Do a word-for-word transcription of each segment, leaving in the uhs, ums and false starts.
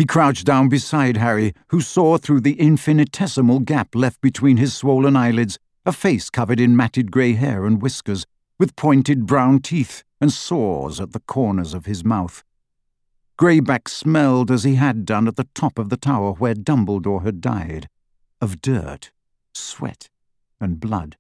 He crouched down beside Harry, who saw through the infinitesimal gap left between his swollen eyelids a face covered in matted grey hair and whiskers, with pointed brown teeth and sores at the corners of his mouth. Greyback smelled as he had done at the top of the tower where Dumbledore had died, of dirt, sweat, and blood.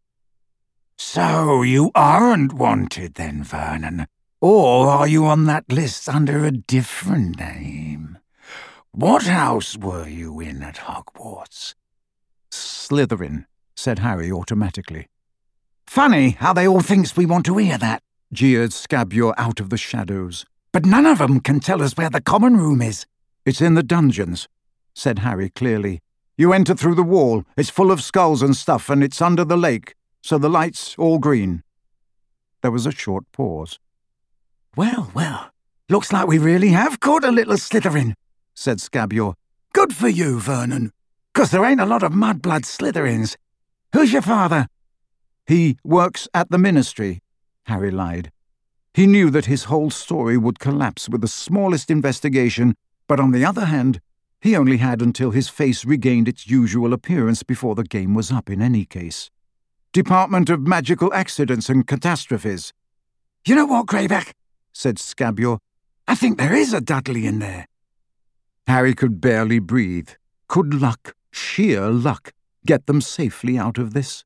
"So you aren't wanted then, Vernon, or are you on that list under a different name? What house were you in at Hogwarts?" "Slytherin," said Harry automatically. "Funny how they all thinks we want to hear that," jeered Scabior out of the shadows. "But none of them can tell us where the common room is." "It's in the dungeons," said Harry clearly. "You enter through the wall. It's full of skulls and stuff, and it's under the lake, so the light's all green." There was a short pause. "Well, well, looks like we really have caught a little Slytherin," said Scabior. "Good for you, Vernon, 'cause there ain't a lot of mudblood Slytherins. Who's your father?" "He works at the Ministry," Harry lied. He knew that his whole story would collapse with the smallest investigation, but on the other hand, he only had until his face regained its usual appearance before the game was up in any case. "Department of Magical Accidents and Catastrophes." "You know what, Greyback?" said Scabior. "I think there is a Dudley in there." Harry could barely breathe. Could luck, sheer luck, get them safely out of this?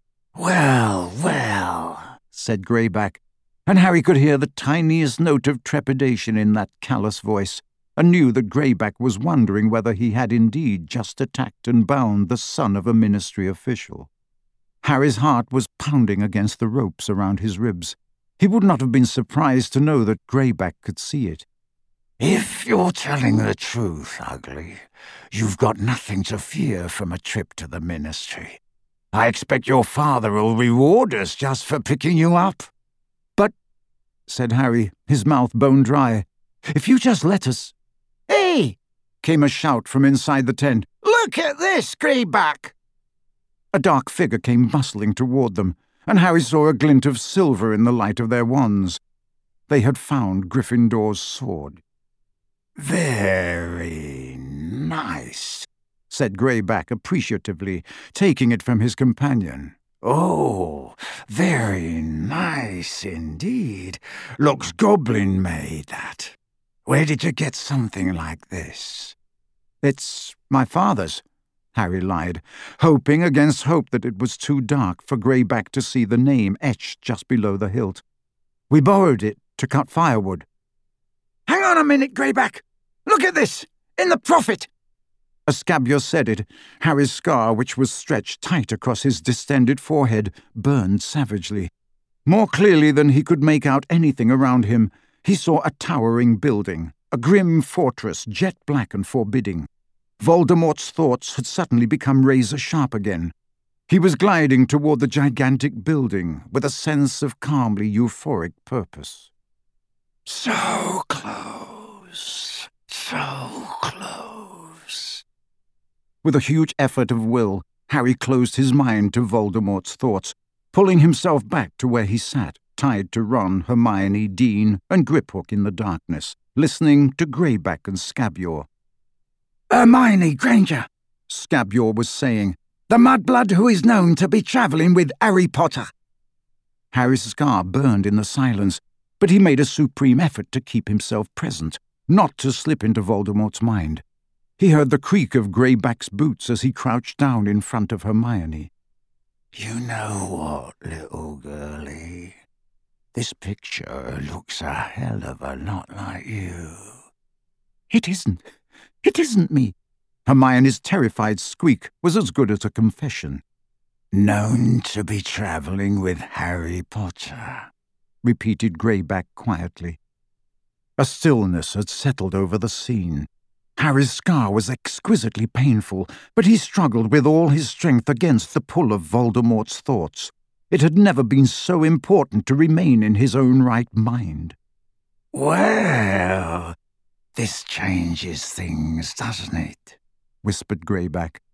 "Well, well," said Greyback, and Harry could hear the tiniest note of trepidation in that callous voice, and knew that Greyback was wondering whether he had indeed just attacked and bound the son of a Ministry official. Harry's heart was pounding against the ropes around his ribs. He would not have been surprised to know that Greyback could see it. "If you're telling the truth, Ugly, you've got nothing to fear from a trip to the Ministry. I expect your father will reward us just for picking you up." "But," said Harry, his mouth bone dry, "if you just let us—" "Hey!" came a shout from inside the tent. "Look at this, Greyback!" A dark figure came bustling toward them, and Harry saw a glint of silver in the light of their wands. They had found Gryffindor's sword. "Very nice," said Greyback appreciatively, taking it from his companion. "Oh, very nice indeed. Looks goblin-made, that. Where did you get something like this?" "It's my father's," Harry lied, hoping against hope that it was too dark for Greyback to see the name etched just below the hilt. "We borrowed it to cut firewood." "Hang on a minute, Greyback! Look at this! In the Prophet!" As Scabior said it, Harry's scar, which was stretched tight across his distended forehead, burned savagely. More clearly than he could make out anything around him, he saw a towering building, a grim fortress, jet-black and forbidding. Voldemort's thoughts had suddenly become razor-sharp again. He was gliding toward the gigantic building with a sense of calmly euphoric purpose. So close, so close. With a huge effort of will, Harry closed his mind to Voldemort's thoughts, pulling himself back to where he sat, tied to Ron, Hermione, Dean, and Griphook in the darkness, listening to Greyback and Scabior. "Hermione Granger," Scabior was saying, "the mudblood who is known to be travelling with Harry Potter." Harry's scar burned in the silence, but he made a supreme effort to keep himself present, not to slip into Voldemort's mind. He heard the creak of Greyback's boots as he crouched down in front of Hermione. "You know what, little girlie? This picture looks a hell of a lot like you." "It isn't. It isn't me." Hermione's terrified squeak was as good as a confession. "Known to be travelling with Harry Potter," repeated Greyback quietly. A stillness had settled over the scene. Harry's scar was exquisitely painful, but he struggled with all his strength against the pull of Voldemort's thoughts. It had never been so important to remain in his own right mind. "Well, this changes things, doesn't it?" whispered Greyback.